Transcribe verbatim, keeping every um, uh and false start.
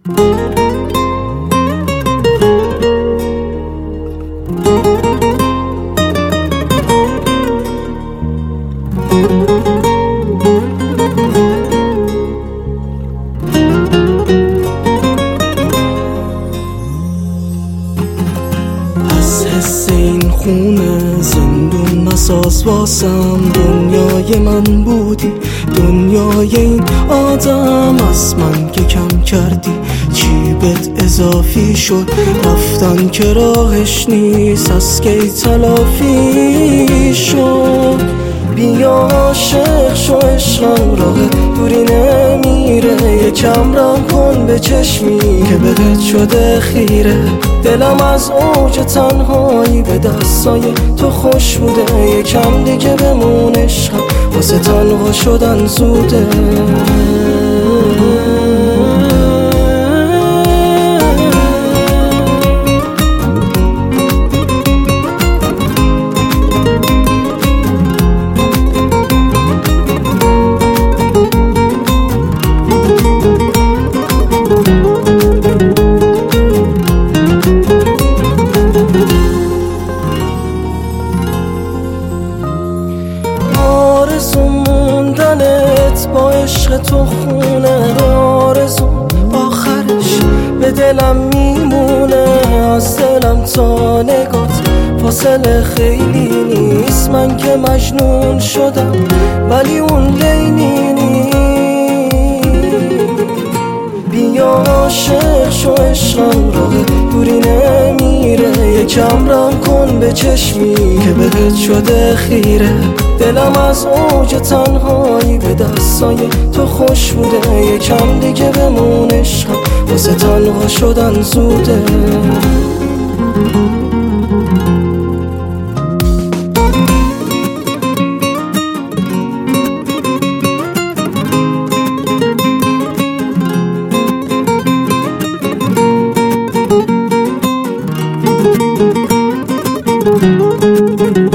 از حس این خونه زندون نساز واسم، دنیای من بودی، دنیای این آدم از من که کم کردی. چی بهت اضافی شد رفتن که راهش نیست، از کی تلافی شد؟ بیا عاشق شو عشقم، راه دوری نمیره، یکم رم کن به چشمی که بهت شده خیره. دلم از اوج تنهایی به دستای تو خوش بوده، یکم دیگه بمون عشقم، واسه تنها شدن زوده. آرزو موندنت با عشق تو خونه، آرزو آخرش به دلم میمونه. از دلم تا نگات فاصله خیلی نیست، من که مجنون شدم ولی اون لیلی نیست. بیا عاشق شو عشقم، راه دوری نمیره، یکم رم کن به چشمی که بهت شده خیره. دلم از اوج تنهایی به دستای تو خوش بوده، یکم دیگه بمون عشقم، واسه تنها شدن زوده. Thank you.